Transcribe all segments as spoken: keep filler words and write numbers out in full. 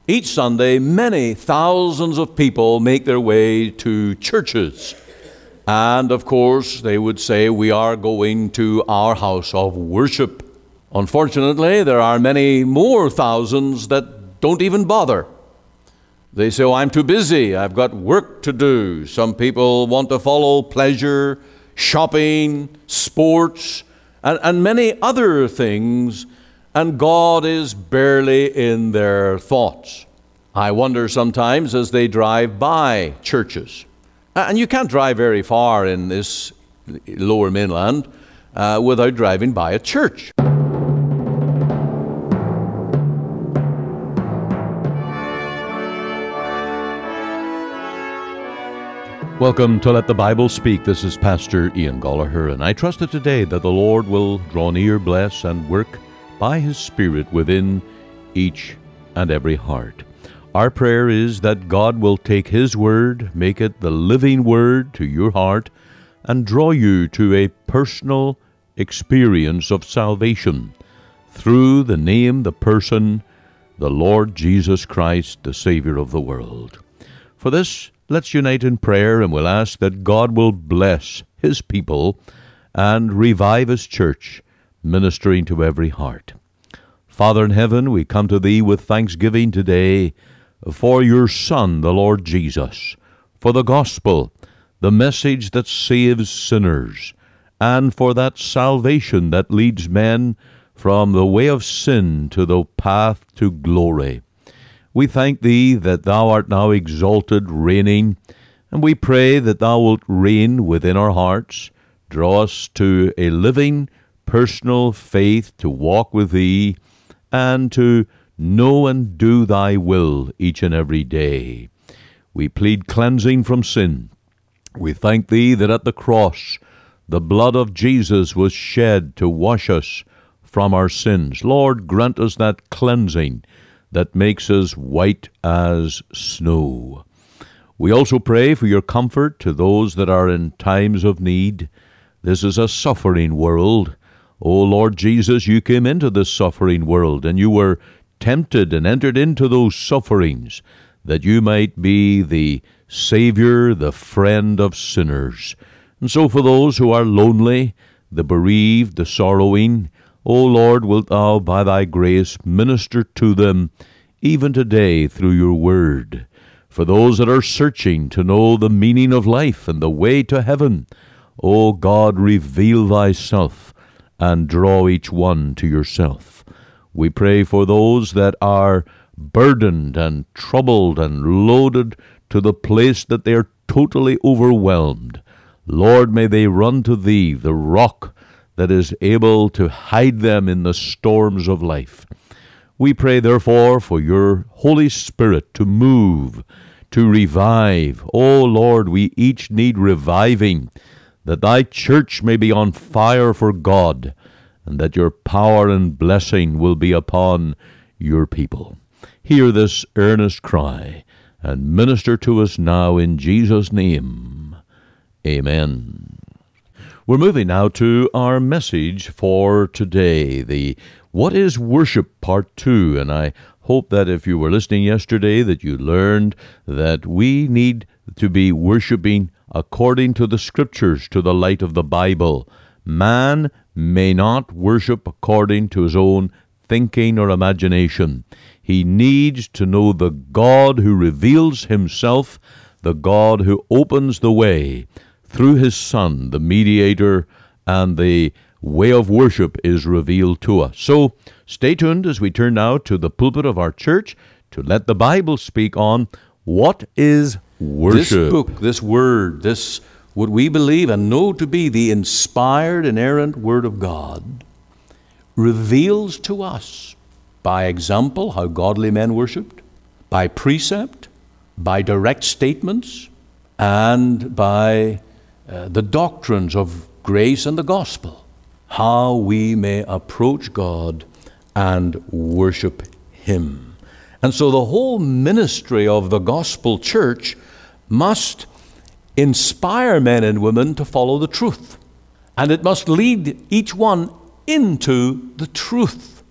Each Sunday, many thousands of people make their way to churches. And of course, they would say, we are going to our house of worship. Unfortunately, there are many more thousands that don't even bother. They say, oh, I'm too busy. I've got work to do. Some people want to follow pleasure, shopping, sports, and, and many other things, and God is barely in their thoughts. I wonder sometimes as they drive by churches, and you can't drive very far in this lower mainland uh, without driving by a church. Welcome to Let the Bible Speak. This is Pastor Ian Gollaher, and I trust that today that the Lord will draw near, bless, and work by His Spirit within each and every heart. Our prayer is that God will take His Word, make it the living Word to your heart, and draw you to a personal experience of salvation through the name, the person, the Lord Jesus Christ, the Savior of the world. For this, let's unite in prayer, and we'll ask that God will bless His people and revive His church, ministering to every heart. Father in heaven, we come to Thee with thanksgiving today for Your Son, the Lord Jesus, for the gospel, the message that saves sinners, and for that salvation that leads men from the way of sin to the path to glory. We thank Thee that Thou art now exalted, reigning, and we pray that Thou wilt reign within our hearts, draw us to a living, personal faith to walk with Thee, and to know and do Thy will each and every day. We plead cleansing from sin. We thank Thee that at the cross the blood of Jesus was shed to wash us from our sins. Lord, grant us that cleansing that makes us white as snow. We also pray for Your comfort to those that are in times of need. This is a suffering world. O Lord Jesus, You came into this suffering world, and You were tempted and entered into those sufferings that You might be the Savior, the friend of sinners. And so for those who are lonely, the bereaved, the sorrowing, O Lord, wilt Thou by Thy grace minister to them even today through Your word. For those that are searching to know the meaning of life and the way to heaven, O God, reveal Thyself and draw each one to Yourself. We pray for those that are burdened and troubled and loaded to the place that they are totally overwhelmed. Lord, may they run to Thee, the rock that is able to hide them in the storms of life. We pray, therefore, for Your Holy Spirit to move, to revive. O Lord, we each need reviving, that Thy church may be on fire for God, and that Your power and blessing will be upon Your people. Hear this earnest cry, and minister to us now in Jesus' name. Amen. We're moving now to our message for today, the What is Worship Part two, and I hope that if you were listening yesterday that you learned that we need to be worshiping according to the Scriptures, to the light of the Bible. Man may not worship according to his own thinking or imagination. He needs to know the God who reveals Himself, the God who opens the way through His Son, the mediator, and the way of worship is revealed to us. So stay tuned as we turn now to the pulpit of our church to let the Bible speak on what is worship. This book, this word, this what we believe and know to be the inspired, inerrant Word of God, reveals to us by example how godly men worshipped, by precept, by direct statements, and by uh, the doctrines of grace and the gospel, how we may approach God and worship Him. And so the whole ministry of the gospel church must inspire men and women to follow the truth. And it must lead each one into the truth.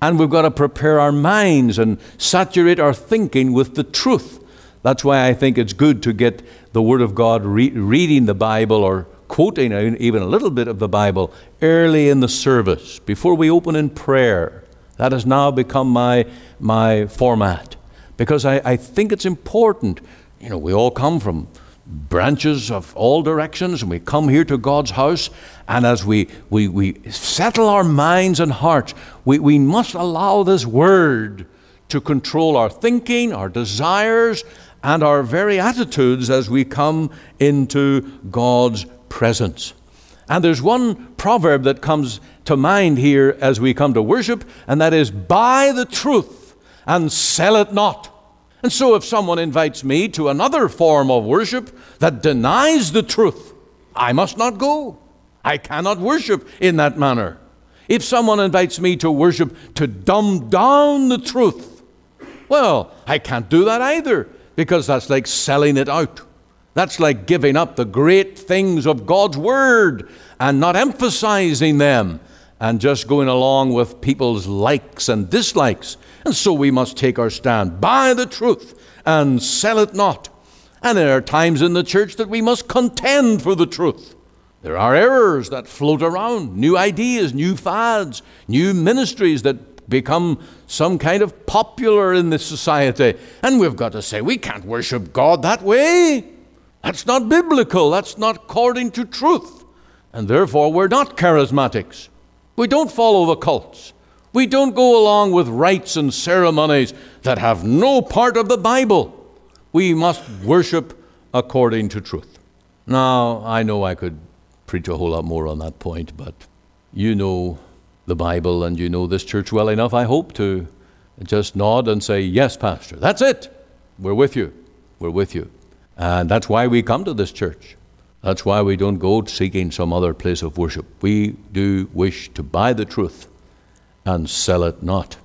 And we've got to prepare our minds and saturate our thinking with the truth. That's why I think it's good to get the Word of God, re- reading the Bible or quoting even a little bit of the Bible early in the service, before we open in prayer. That has now become my, my format. Because I, I think it's important. You know, we all come from branches of all directions, and we come here to God's house, and as we we, we settle our minds and hearts, we, we must allow this Word to control our thinking, our desires, and our very attitudes as we come into God's presence. And there's one proverb that comes to mind here as we come to worship, and that is, buy the truth and sell it not. And so if someone invites me to another form of worship that denies the truth, I must not go. I cannot worship in that manner. If someone invites me to worship to dumb down the truth, well, I can't do that either, because that's like selling it out. That's like giving up the great things of God's Word and not emphasizing them and just going along with people's likes and dislikes. And so we must take our stand. Buy the truth and sell it not. And there are times in the church that we must contend for the truth. There are errors that float around, new ideas, new fads, new ministries that become some kind of popular in this society. And we've got to say, we can't worship God that way. That's not biblical. That's not according to truth. And therefore, we're not charismatics. We don't follow the cults. We don't go along with rites and ceremonies that have no part of the Bible. We must worship according to truth. Now, I know I could preach a whole lot more on that point, but you know the Bible and you know this church well enough, I hope, to just nod and say, yes, Pastor, that's it. We're with you. We're with you. And that's why we come to this church. That's why we don't go seeking some other place of worship. We do wish to buy the truth and sell it not.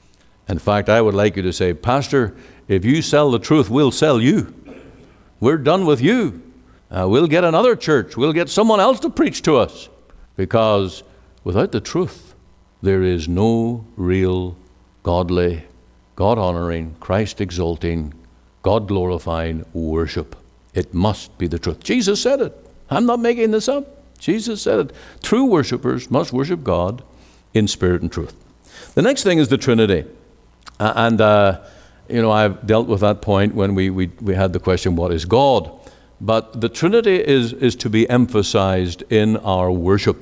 In fact, I would like you to say, Pastor, if you sell the truth, we'll sell you. We're done with you. Uh, we'll get another church. We'll get someone else to preach to us. Because without the truth, there is no real godly, God-honoring, Christ-exalting, God-glorifying worship. It must be the truth. Jesus said it. I'm not making this up. Jesus said it. True worshipers must worship God in spirit and truth. The next thing is the Trinity. Uh, and, uh, you know, I've dealt with that point when we, we, we had the question, what is God? But the Trinity is, is to be emphasized in our worship.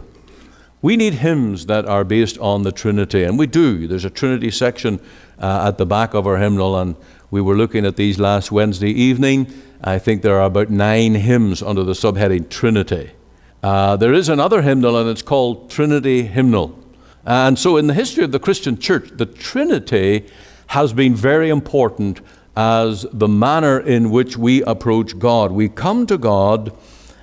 We need hymns that are based on the Trinity, and we do. There's a Trinity section uh, at the back of our hymnal, and we were looking at these last Wednesday evening. I think there are about nine hymns under the subheading Trinity. Uh, there is another hymnal, and it's called Trinity Hymnal. And so in the history of the Christian church, the Trinity has been very important as the manner in which we approach God. We come to God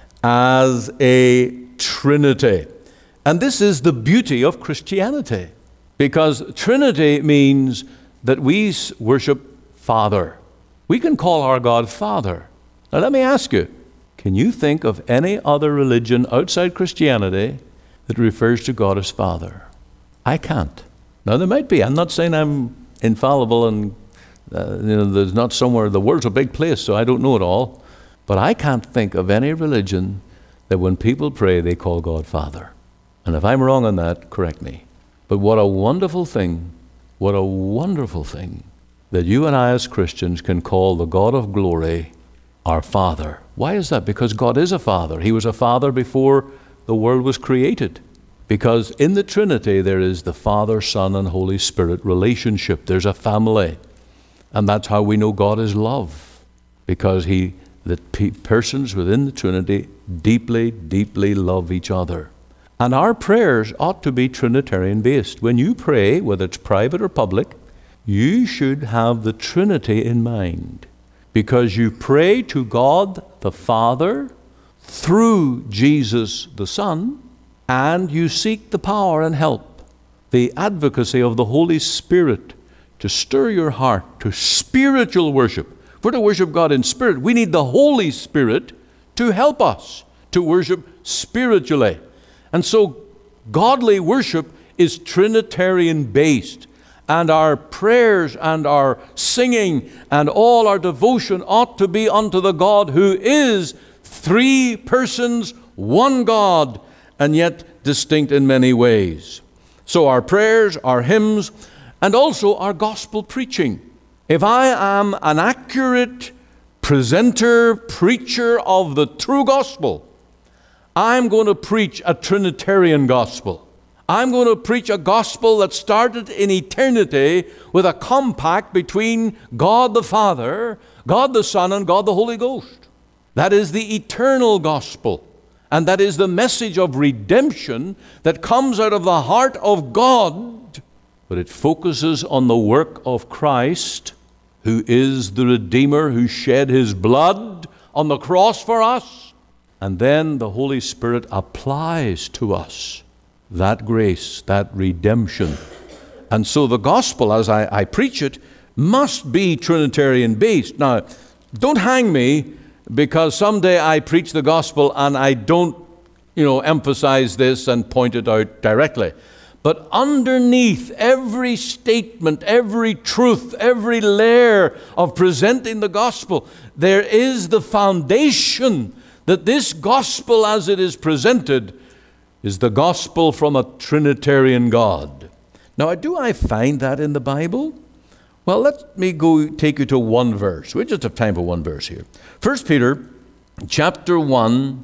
as a Trinity. And this is the beauty of Christianity, because Trinity means that we worship Father. We can call our God Father. Now let me ask you, can you think of any other religion outside Christianity that refers to God as Father? I can't. Now there might be. I'm not saying I'm infallible and uh, you know, there's not somewhere, the world's a big place, so I don't know it all. But I can't think of any religion that when people pray, they call God Father. And if I'm wrong on that, correct me. But what a wonderful thing, what a wonderful thing that you and I as Christians can call the God of glory our Father. Why is that? Because God is a Father. He was a Father before the world was created. Because in the Trinity there is the Father, Son, and Holy Spirit relationship. There's a family. And that's how we know God is love. Because he, the pe- persons within the Trinity deeply, deeply love each other. And our prayers ought to be Trinitarian based. When you pray, whether it's private or public, you should have the Trinity in mind. Because you pray to God the Father through Jesus the Son, and you seek the power and help, the advocacy of the Holy Spirit to stir your heart to spiritual worship. If we're to worship God in spirit, we need the Holy Spirit to help us to worship spiritually. And so godly worship is Trinitarian based. and our prayers and our singing and all our devotion ought to be unto the God who is three persons, one God, and yet distinct in many ways. So our prayers, our hymns, and also our gospel preaching. If I am an accurate presenter, preacher of the true gospel, I'm going to preach a Trinitarian gospel. I'm going to preach a gospel that started in eternity with a compact between God the Father, God the Son, and God the Holy Ghost. That is the eternal gospel. And that is the message of redemption that comes out of the heart of God. But it focuses on the work of Christ, who is the Redeemer, who shed his blood on the cross for us. And then the Holy Spirit applies to us that grace, that redemption. And so the gospel, as I, I preach it, must be Trinitarian based. Now, don't hang me because someday I preach the gospel and I don't, you know, emphasize this and point it out directly. But underneath every statement, every truth, every layer of presenting the gospel, there is the foundation that this gospel as it is presented is the gospel from a Trinitarian God. Now, do I find that in the Bible? Well, let me go take you to one verse. We just have time for one verse here. First Peter chapter one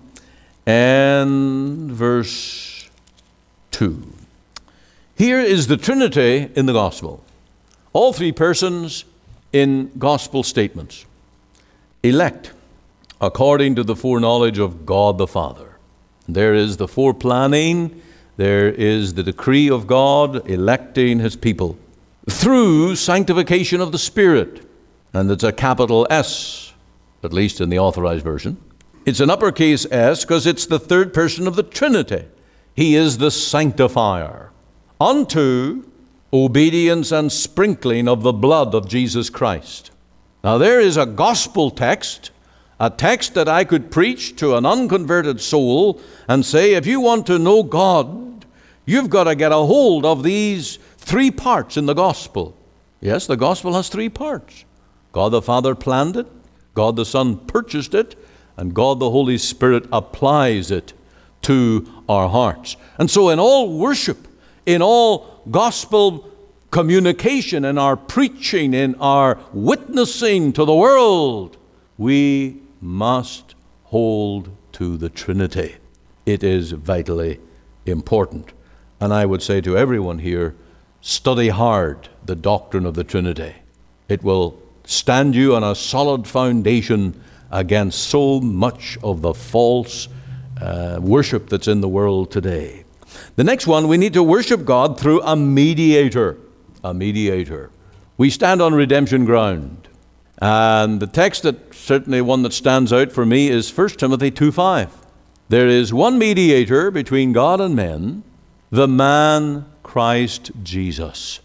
and verse two. Here is the Trinity in the gospel. All three persons in gospel statements. Elect according to the foreknowledge of God the Father. There is the foreplanning, there is the decree of God electing his people through sanctification of the Spirit. And it's a capital S, at least in the Authorized Version. It's an uppercase S because it's the third person of the Trinity. He is the sanctifier. Unto obedience and sprinkling of the blood of Jesus Christ. Now there is a gospel text, a text that I could preach to an unconverted soul and say, if you want to know God, you've got to get a hold of these three parts in the gospel. Yes, the gospel has three parts. God the Father planned it, God the Son purchased it, and God the Holy Spirit applies it to our hearts. And so in all worship, in all gospel communication, in our preaching, in our witnessing to the world, we must hold to the Trinity. It is vitally important. And I would say to everyone here, study hard the doctrine of the Trinity. It will stand you on a solid foundation against so much of the false uh, worship that's in the world today. The next one, we need to worship God through a mediator. A mediator. We stand on redemption ground. And the text that certainly one that stands out for me is First Timothy two five. There is one mediator between God and men, the man Christ Jesus.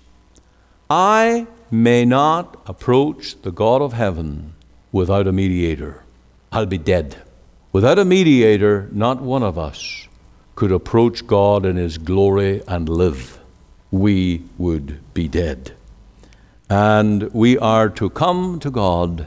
I may not approach the God of heaven without a mediator. I'll be dead. Without a mediator, not one of us could approach God in his glory and live. We would be dead. And we are to come to God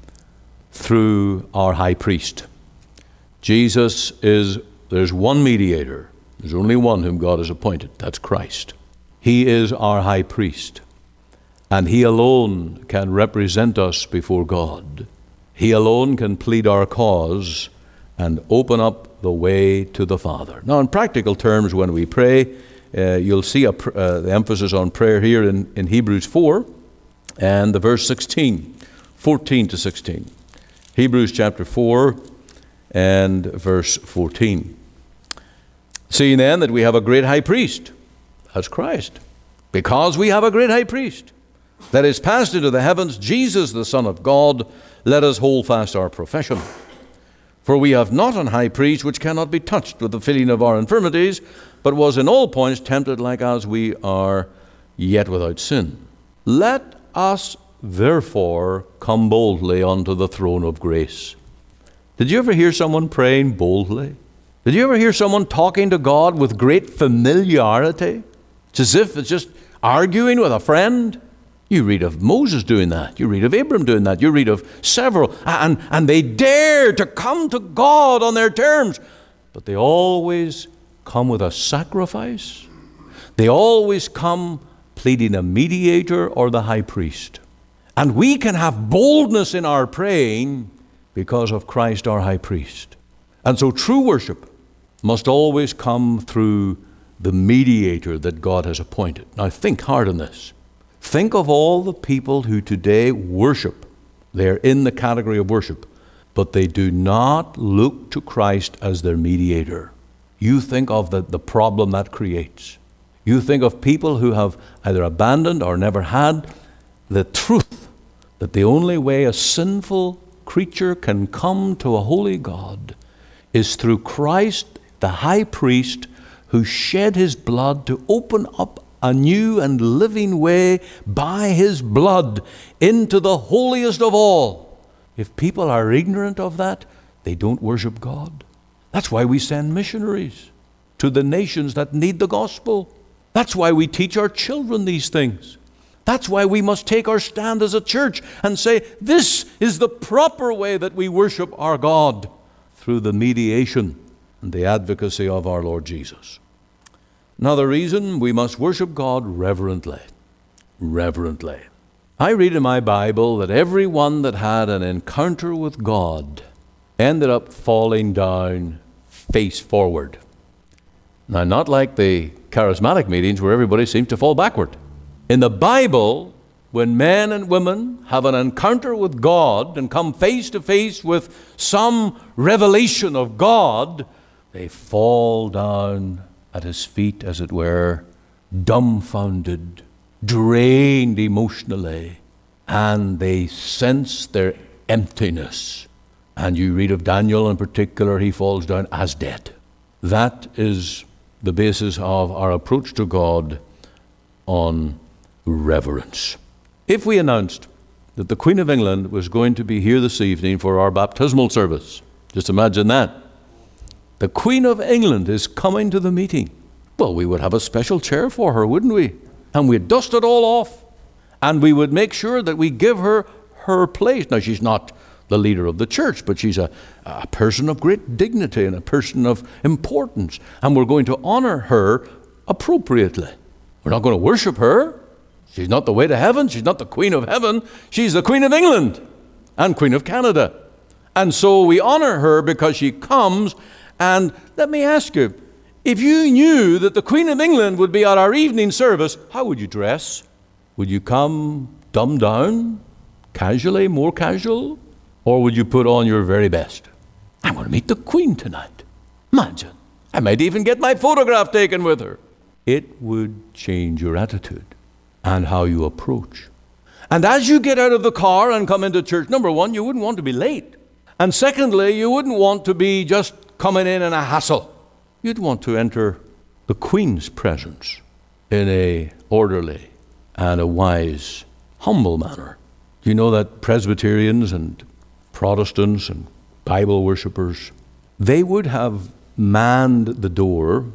through our high priest. Jesus is, there's one mediator. There's only one whom God has appointed. That's Christ. He is our high priest. And he alone can represent us before God. He alone can plead our cause and open up the way to the Father. Now, in practical terms, when we pray, uh, you'll see a, uh, the emphasis on prayer here in, in Hebrews four. And the verse sixteen, fourteen to sixteen. Hebrews chapter four and verse fourteen. Seeing then that we have a great high priest, that's Christ. Because we have a great high priest that is passed into the heavens, Jesus the Son of God, let us hold fast our profession. For we have not an high priest which cannot be touched with the feeling of our infirmities, but was in all points tempted like as we are, yet without sin. Let us therefore come boldly unto the throne of grace. Did you ever hear someone praying boldly? Did you ever hear someone talking to God with great familiarity? It's as if it's just arguing with a friend. You read of Moses doing that. You read of Abram doing that. You read of several. And, and they dare to come to God on their terms. But they always come with a sacrifice. They always come pleading a mediator or the high priest. And we can have boldness in our praying because of Christ our high priest. And so true worship must always come through the mediator that God has appointed. Now think hard on this. Think of all the people who today worship. They're in the category of worship, but they do not look to Christ as their mediator. You think of the, the problem that creates. You think of people who have either abandoned or never had the truth that the only way a sinful creature can come to a holy God is through Christ, the high priest, who shed his blood to open up a new and living way by his blood into the holiest of all. If people are ignorant of that, they don't worship God. That's why we send missionaries to the nations that need the gospel. That's why we teach our children these things. That's why we must take our stand as a church and say, this is the proper way that we worship our God, through the mediation and the advocacy of our Lord Jesus. Another reason, we must worship God reverently. Reverently. I read in my Bible that everyone that had an encounter with God ended up falling down face forward. Now, not like the charismatic meetings where everybody seems to fall backward. In the Bible, when men and women have an encounter with God and come face to face with some revelation of God, they fall down at his feet, as it were, dumbfounded, drained emotionally, and they sense their emptiness. And you read of Daniel in particular, he falls down as dead. That is the basis of our approach to God on reverence. If we announced that the Queen of England was going to be here this evening for our baptismal service, just imagine that. The Queen of England is coming to the meeting. Well, we would have a special chair for her, wouldn't we? And we'd dust it all off. And we would make sure that we give her her place. Now, she's not the leader of the church, but she's a, a person of great dignity and a person of importance. And we're going to honor her appropriately. We're not going to worship her. She's not the way to heaven. She's not the Queen of Heaven. She's the Queen of England and Queen of Canada. And so we honor her because she comes. And let me ask you, if you knew that the Queen of England would be at our evening service, how would you dress? Would you come dumbed down, casually, more casual? Or would you put on your very best? I'm going to meet the Queen tonight. Imagine. I might even get my photograph taken with her. It would change your attitude and how you approach. And as you get out of the car and come into church, number one, you wouldn't want to be late. And secondly, you wouldn't want to be just coming in in a hassle. You'd want to enter the Queen's presence in a orderly and a wise, humble manner. You know that Presbyterians and Protestants and Bible worshippers, they would have manned the door.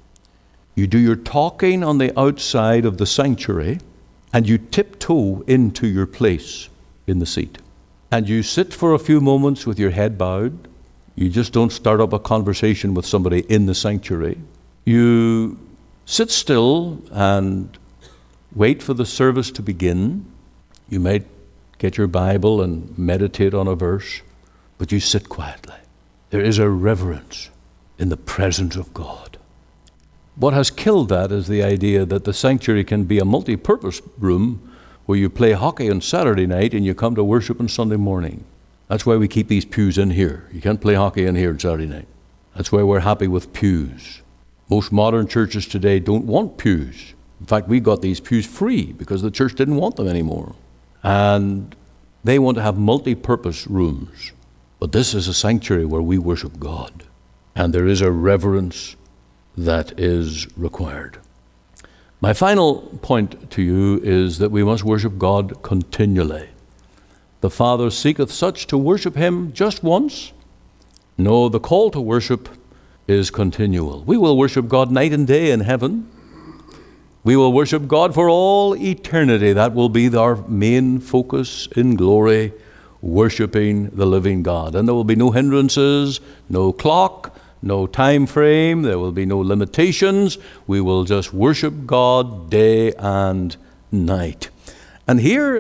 You do your talking on the outside of the sanctuary, and you tiptoe into your place in the seat. And you sit for a few moments with your head bowed. You just don't start up a conversation with somebody in the sanctuary. You sit still and wait for the service to begin. You might get your Bible and meditate on a verse, but you sit quietly. There is a reverence in the presence of God. What has killed that is the idea that the sanctuary can be a multi-purpose room where you play hockey on Saturday night and you come to worship on Sunday morning. That's why we keep these pews in here. You can't play hockey in here on Saturday night. That's why we're happy with pews. Most modern churches today don't want pews. In fact, we got these pews free because the church didn't want them anymore. And they want to have multi-purpose rooms. But this is a sanctuary where we worship God. And there is a reverence that is required. My final point to you is that we must worship God continually. The Father seeketh such to worship him just once. No, the call to worship is continual. We will worship God night and day in heaven. We will worship God for all eternity. That will be our main focus in glory, worshiping the living God. And there will be no hindrances, no clock, no time frame. There will be no limitations. We will just worship God day and night. And here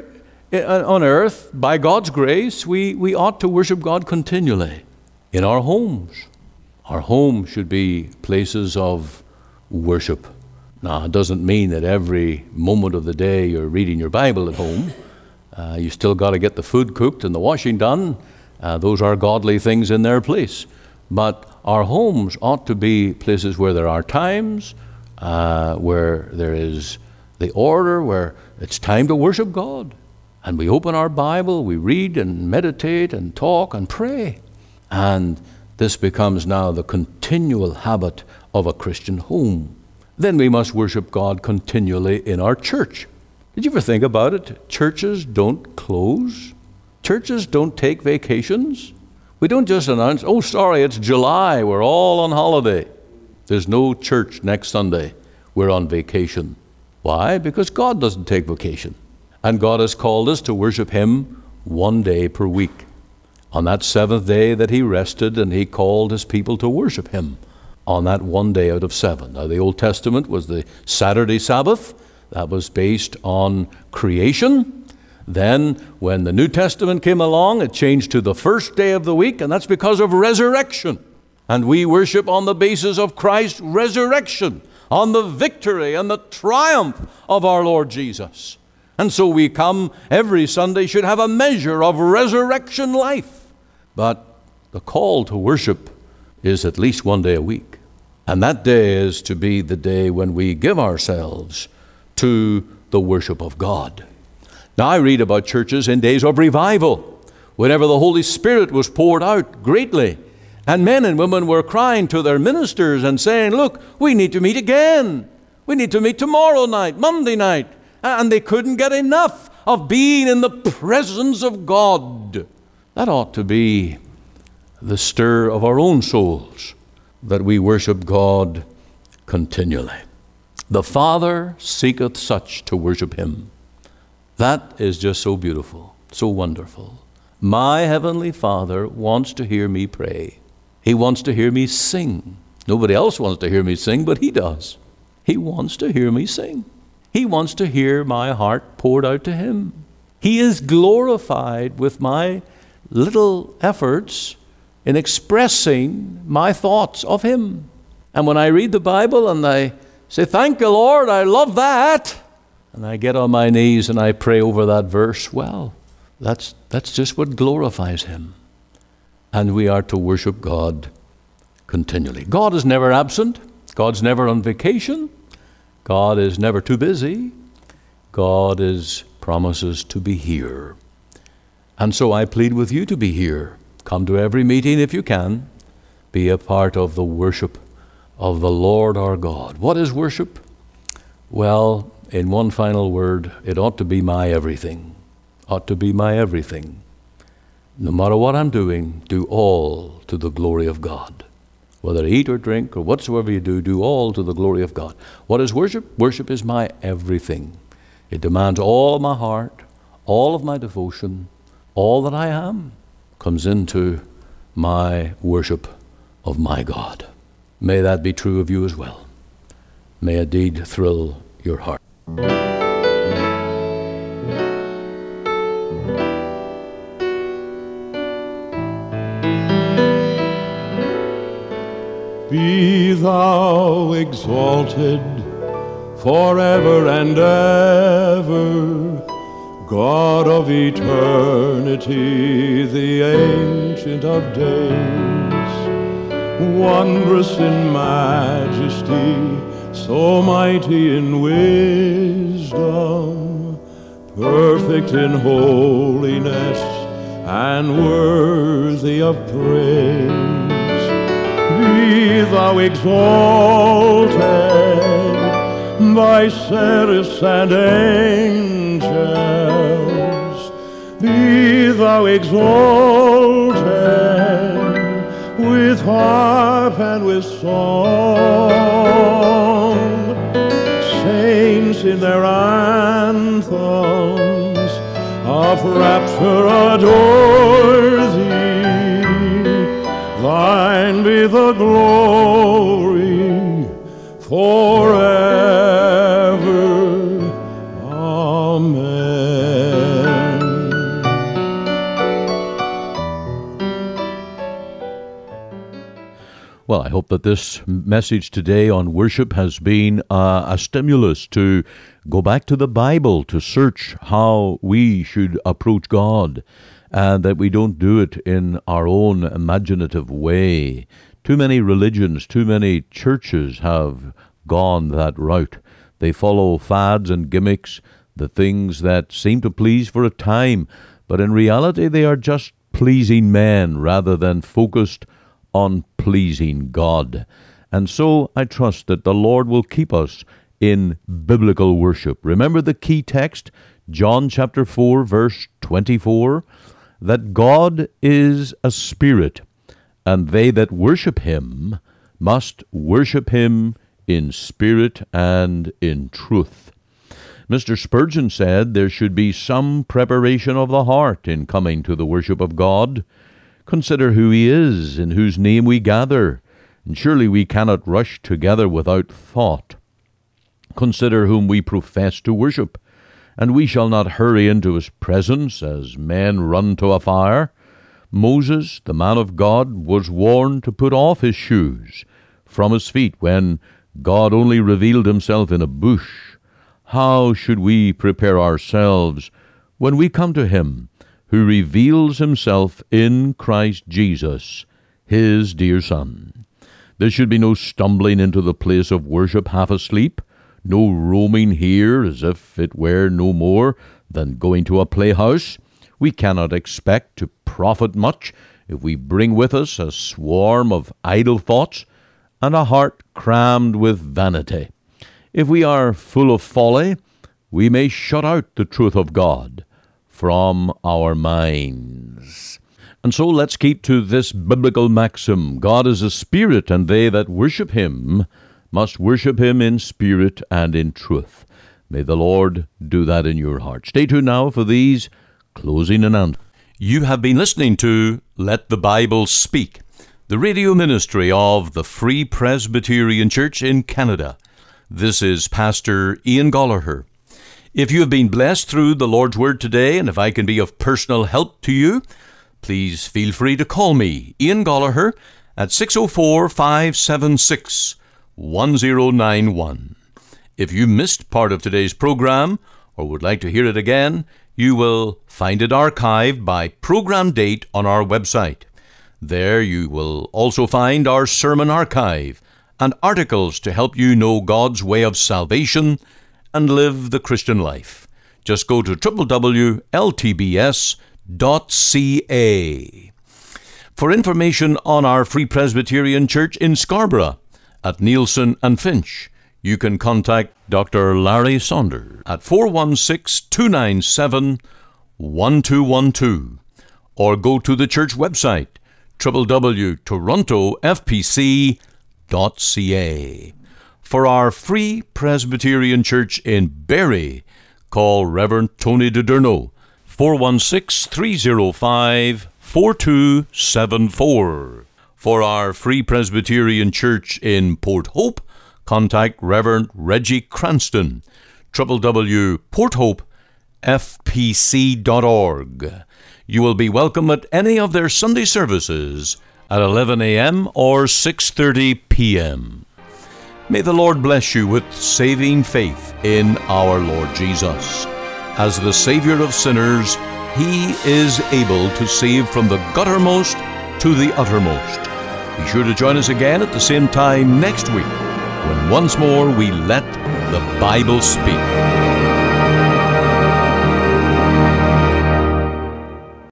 on earth, by God's grace, we, we ought to worship God continually in our homes. Our home should be places of worship. Now, it doesn't mean that every moment of the day you're reading your Bible at home. Uh, you still got to get the food cooked and the washing done. Uh, those are godly things in their place. But our homes ought to be places where there are times, uh, where there is the order, where it's time to worship God. And we open our Bible, we read and meditate and talk and pray. And this becomes now the continual habit of a Christian home. Then we must worship God continually in our church. Did you ever think about it? Churches don't close. Churches don't take vacations. We don't just announce, oh, sorry, it's July, we're all on holiday. There's no church next Sunday. We're on vacation. Why? Because God doesn't take vacation. And God has called us to worship Him one day per week. On that seventh day that He rested, and He called His people to worship Him on that one day out of seven. Now, the Old Testament was the Saturday Sabbath. That was based on creation. Then, when the New Testament came along, it changed to the first day of the week, and that's because of resurrection. And we worship on the basis of Christ's resurrection, on the victory and the triumph of our Lord Jesus. And so we come every Sunday, should have a measure of resurrection life. But the call to worship is at least one day a week. And that day is to be the day when we give ourselves to the worship of God. Now, I read about churches in days of revival, whenever the Holy Spirit was poured out greatly, and men and women were crying to their ministers and saying, look, we need to meet again. We need to meet tomorrow night, Monday night. And they couldn't get enough of being in the presence of God. That ought to be the stir of our own souls, that we worship God continually. The Father seeketh such to worship Him. That is just so beautiful, so wonderful. My Heavenly Father wants to hear me pray. He wants to hear me sing. Nobody else wants to hear me sing, but He does. He wants to hear me sing. He wants to hear my heart poured out to Him. He is glorified with my little efforts in expressing my thoughts of Him. And when I read the Bible and I say, thank you, Lord, I love that, and I get on my knees and I pray over that verse, well, that's, that's just what glorifies Him. And we are to worship God continually. God is never absent. God's never on vacation. God is never too busy. God is promises to be here. And so I plead with you to be here. Come to every meeting if you can. Be a part of the worship of the Lord our God. What is worship? Well, in one final word, it ought to be my everything. Ought to be my everything. No matter what I'm doing, do all to the glory of God. Whether eat or drink or whatsoever you do, do all to the glory of God. What is worship? Worship is my everything. It demands all of my heart, all of my devotion, all that I am comes into my worship of my God. May that be true of you as well. May a deed thrill your heart. Be thou exalted forever and ever, God of eternity, the Ancient of Days, wondrous in majesty, so mighty in wisdom, perfect in holiness, and worthy of praise. Be thou exalted by seraphs and angels. Be thou exalted with harp and with song. Saints in their anthems of rapture adore thee. Thine be the glory forever. Amen. Well, I hope that this message today on worship has been uh, a stimulus to go back to the Bible, to search how we should approach God, and that we don't do it in our own imaginative way. Too many religions, too many churches have gone that route. They follow fads and gimmicks, the things that seem to please for a time, but in reality they are just pleasing men rather than focused on pleasing God. And so I trust that the Lord will keep us in biblical worship. Remember the key text, John chapter four, verse twenty-four, that God is a spirit, and they that worship him must worship him in spirit and in truth. Mister Spurgeon said there should be some preparation of the heart in coming to the worship of God. Consider who he is, in whose name we gather, and surely we cannot rush together without thought. Consider whom we profess to worship, and we shall not hurry into his presence as men run to a fire. Moses, the man of God, was warned to put off his shoes from his feet when God only revealed himself in a bush. How should we prepare ourselves when we come to him, who reveals himself in Christ Jesus, his dear Son? There should be no stumbling into the place of worship half asleep, no roaming here as if it were no more than going to a playhouse. We cannot expect to profit much if we bring with us a swarm of idle thoughts and a heart crammed with vanity. If we are full of folly, we may shut out the truth of God from our minds. And so let's keep to this biblical maxim: God is a spirit, and they that worship him must worship him in spirit and in truth. May the Lord do that in your heart. Stay tuned now for these closing announcements. You have been listening to Let the Bible Speak, the radio ministry of the Free Presbyterian Church in Canada. This is Pastor Ian Gollaher. If you have been blessed through the Lord's Word today, and if I can be of personal help to you, please feel free to call me, Ian Gollaher, at six oh four, five seven six, one oh nine one. If you missed part of today's program, or would like to hear it again, you will find it archived by program date on our website. There you will also find our sermon archive and articles to help you know God's way of salvation and live the Christian life. Just go to w w w dot l t b s dot c a. For information on our Free Presbyterian Church in Scarborough at Nielsen and Finch, you can contact Doctor Larry Saunders at four one six, two nine seven, one two one two, or go to the church website, w w w dot toronto f p c dot c a. For our Free Presbyterian Church in Barrie, call Reverend Tony DeDerno, four one six, three oh five, four two seven four. For our Free Presbyterian Church in Port Hope, contact Reverend Reggie Cranston, w w w dot port hope f p c dot org. You will be welcome at any of their Sunday services at eleven a m or six thirty p m May the Lord bless you with saving faith in our Lord Jesus. As the Savior of sinners, he is able to save from the guttermost to the uttermost. Be sure to join us again at the same time next week, when once more we let the Bible speak.